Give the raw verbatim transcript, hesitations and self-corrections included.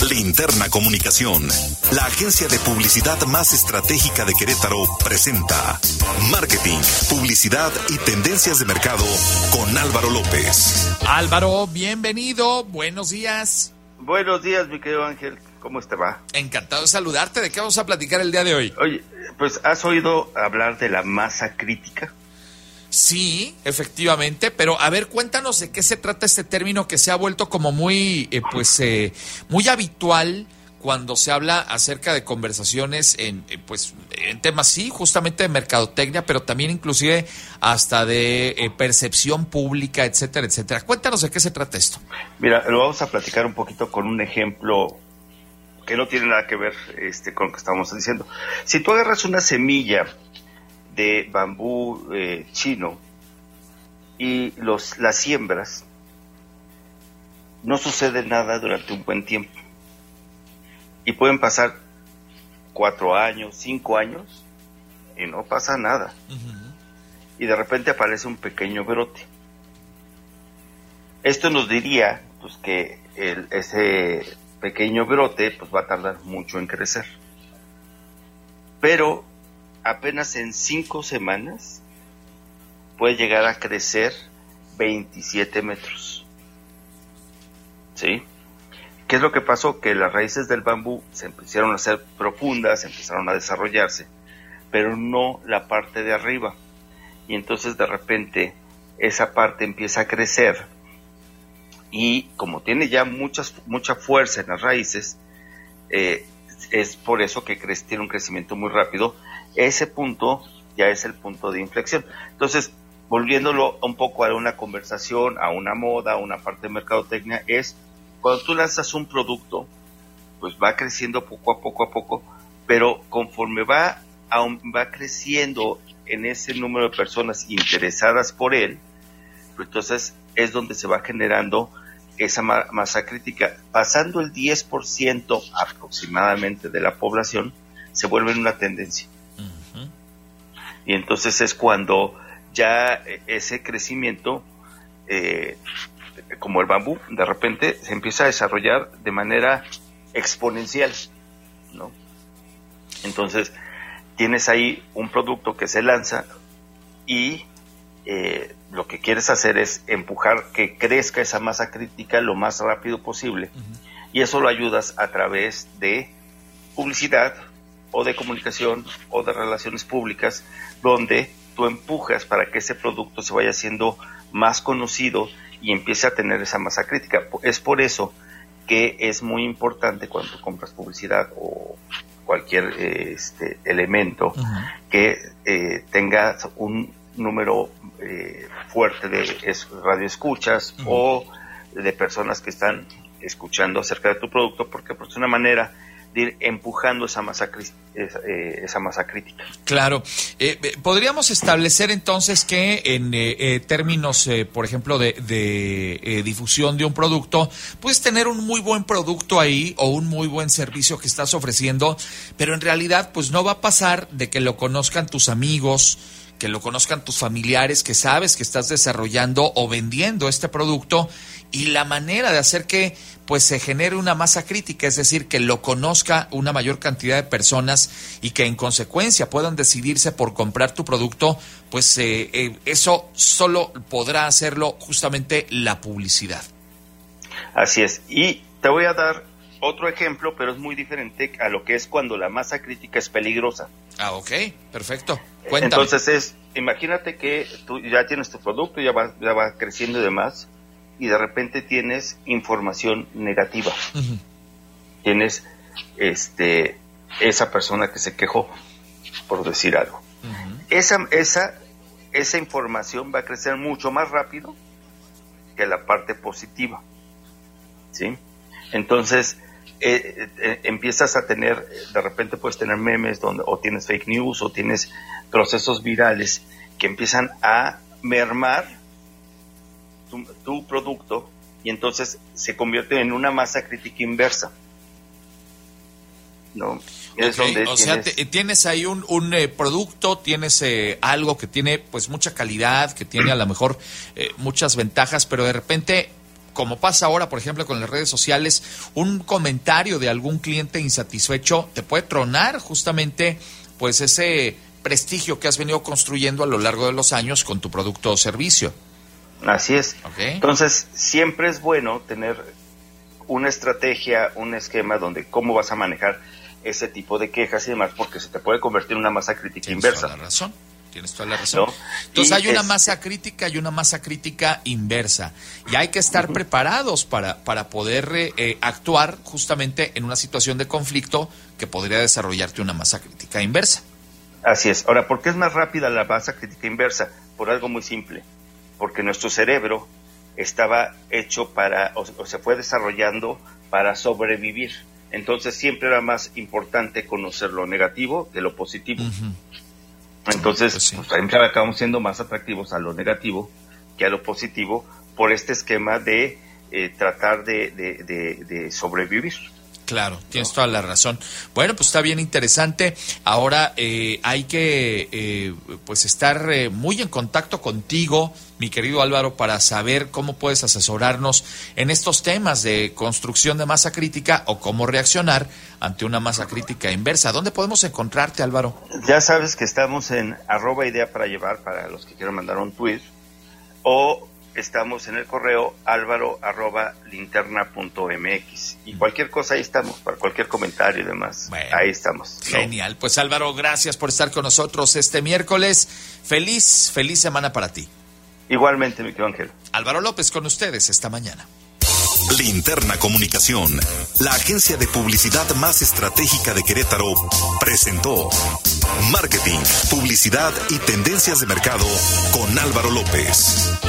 Linterna Comunicación, la agencia de publicidad más estratégica de Querétaro, presenta Marketing, Publicidad y Tendencias de Mercado con Álvaro López. Álvaro, bienvenido, buenos días. Buenos días, mi querido Ángel, ¿cómo te va? Encantado de saludarte. ¿De qué vamos a platicar el día de hoy? Oye, pues, ¿has oído hablar de la masa crítica? Sí, efectivamente, pero a ver, cuéntanos de qué se trata este término que se ha vuelto como muy, eh, pues, eh, muy habitual cuando se habla acerca de conversaciones en, eh, pues, en temas, sí, justamente de mercadotecnia, pero también inclusive hasta de eh, percepción pública, etcétera, etcétera. Cuéntanos de qué se trata esto. Mira, lo vamos a platicar un poquito con un ejemplo que no tiene nada que ver este, con lo que estamos diciendo. Si tú agarras una semilla de bambú eh, chino y los las siembras, no sucede nada durante un buen tiempo y pueden pasar cuatro años, cinco años y no pasa nada. Uh-huh. Y de repente aparece un pequeño brote. Esto nos diría pues que el, ese pequeño brote pues va a tardar mucho en crecer, pero apenas en cinco semanas puede llegar a crecer veintisiete metros. ¿Sí? ¿Qué es lo que pasó? Que las raíces del bambú se empezaron a hacer profundas, empezaron a desarrollarse, pero no la parte de arriba. Y entonces de repente esa parte empieza a crecer y como tiene ya muchas, mucha fuerza en las raíces, eh, es por eso que crece, tiene un crecimiento muy rápido. Ese punto ya es el punto de inflexión. Entonces, volviéndolo un poco a una conversación, a una moda, a una parte de mercadotecnia, es cuando tú lanzas un producto, pues va creciendo poco a poco a poco, pero conforme va, aún va creciendo en ese número de personas interesadas por él, pues entonces es donde se va generando esa ma- masa crítica. Pasando el diez por ciento aproximadamente de la población, se vuelve una tendencia. Uh-huh. Y entonces es cuando ya ese crecimiento, eh, como el bambú, de repente se empieza a desarrollar de manera exponencial, ¿no? Entonces tienes ahí un producto que se lanza y eh, lo que quieres hacer es empujar que crezca esa masa crítica lo más rápido posible. Uh-huh. Y eso lo ayudas a través de publicidad o de comunicación o de relaciones públicas, donde tú empujas para que ese producto se vaya haciendo más conocido y empiece a tener esa masa crítica. Es por eso que es muy importante cuando tú compras publicidad o cualquier eh, este, elemento, uh-huh, que eh, tenga un número eh, fuerte de radioescuchas, uh-huh, o de personas que están escuchando acerca de tu producto, porque pues, es una manera de ir empujando esa masa, esa, eh, esa masa crítica. Claro. Eh, podríamos establecer entonces que en eh, eh, términos, eh, por ejemplo, de, de eh, difusión de un producto, puedes tener un muy buen producto ahí o un muy buen servicio que estás ofreciendo, pero en realidad pues no va a pasar de que lo conozcan tus amigos, que lo conozcan tus familiares, que sabes que estás desarrollando o vendiendo este producto, y la manera de hacer que pues se genere una masa crítica, es decir, que lo conozca una mayor cantidad de personas y que en consecuencia puedan decidirse por comprar tu producto, pues eh, eh, eso solo podrá hacerlo justamente la publicidad. Así es, y te voy a dar otro ejemplo, pero es muy diferente a lo que es cuando la masa crítica es peligrosa. Ah, ok, perfecto. Cuéntame. Entonces es, imagínate que tú ya tienes tu producto, ya va, ya va creciendo y demás, y de repente tienes información negativa. Uh-huh. Tienes este esa persona que se quejó, por decir algo. Uh-huh. Esa, esa, esa información va a crecer mucho más rápido que la parte positiva, ¿sí? Entonces, eh, eh, empiezas a tener, de repente puedes tener memes donde, o tienes fake news, o tienes procesos virales que empiezan a mermar Tu, tu producto, y entonces se convierte en una masa crítica inversa, ¿no? Es okay, donde o tienes... sea, te, tienes ahí un, un eh, producto, tienes eh, algo que tiene pues mucha calidad, que tiene a lo mejor eh, muchas ventajas, pero de repente como pasa ahora, por ejemplo, con las redes sociales, un comentario de algún cliente insatisfecho te puede tronar justamente pues ese prestigio que has venido construyendo a lo largo de los años con tu producto o servicio. Así es. Okay. Entonces, siempre es bueno tener una estrategia, un esquema donde cómo vas a manejar ese tipo de quejas y demás, porque se te puede convertir en una masa crítica Tienes inversa. Toda la razón. Tienes toda la razón. ¿No? Entonces y hay una es, masa crítica y una masa crítica inversa. Y hay que estar uh-huh. preparados para, para poder eh, actuar justamente en una situación de conflicto que podría desarrollarte una masa crítica inversa. Así es. Ahora, ¿por qué es más rápida la masa crítica inversa? Por algo muy simple. Porque nuestro cerebro estaba hecho para, o, o se fue desarrollando para sobrevivir. Entonces siempre era más importante conocer lo negativo que lo positivo. Uh-huh. Entonces, pues sí. pues, siempre acabamos siendo más atractivos a lo negativo que a lo positivo por este esquema de eh, tratar de, de, de, de sobrevivir. Claro, tienes toda la razón. Bueno, pues está bien interesante. Ahora eh, hay que eh, pues estar eh, muy en contacto contigo, mi querido Álvaro, para saber cómo puedes asesorarnos en estos temas de construcción de masa crítica o cómo reaccionar ante una masa crítica inversa. ¿Dónde podemos encontrarte, Álvaro? Ya sabes que estamos en arroba idea para llevar para los que quieran mandar un tweet, o estamos en el correo álvaro arroba linterna punto mx, y cualquier cosa ahí estamos, para cualquier comentario y demás. Bueno, ahí estamos, ¿no? Genial. Pues Álvaro, gracias por estar con nosotros este miércoles. Feliz, feliz semana para ti. Igualmente, mi querido Ángel. Álvaro López con ustedes esta mañana. Linterna Comunicación, la agencia de publicidad más estratégica de Querétaro, presentó Marketing, Publicidad y Tendencias de Mercado con Álvaro López.